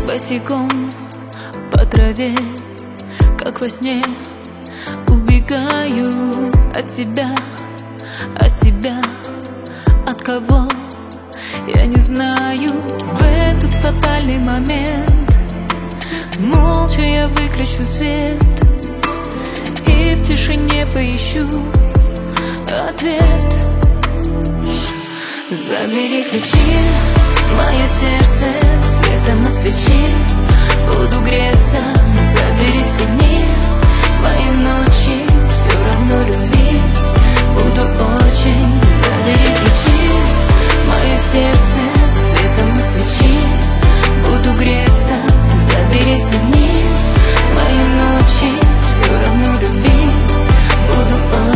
босиком по траве, как во сне убегаю от тебя, от себя, от кого я не знаю. В этот фатальный момент молча я выключу свет и в тишине поищу ответ. Забери ключи, мое сердце светом от свечи, буду греться. Забери все дни, мои ночи, все равно любить буду очень. Забери ключи, мое сердце светом от свечи, буду греться. Забери все дни, мои ночи, все равно любить буду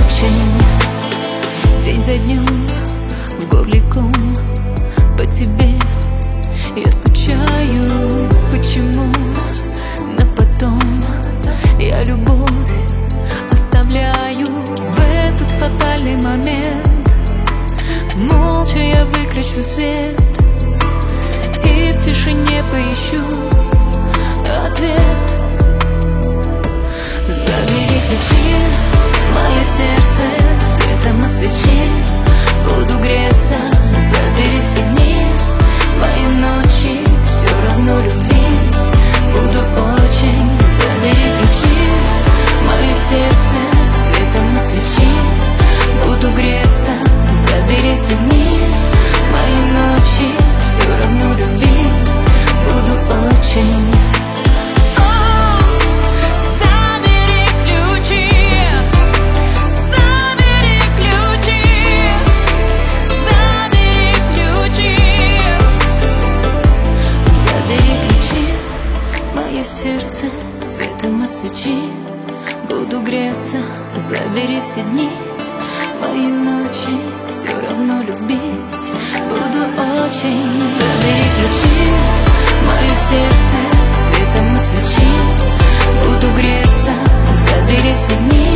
очень. День за днем в горле ком по тебе я скучаю. Почему на потом я любовь оставляю? В этот фатальный момент молча я выключу свет и в тишине поищу ответ. Забери ключи, мое сердце светом от свечи, буду греться. Забери все дни, мои ночи, все равно любить буду очень. Забери ключи, мое сердце светом от свечи, буду греться. Забери все дни, мои ночи, все равно любить буду очень. Сердце светом от свечи, буду греться. Забери все дни, мои ночи, все равно любить буду очень. Забери ключи, мое сердце светом от свечи, буду греться. Забери все дни,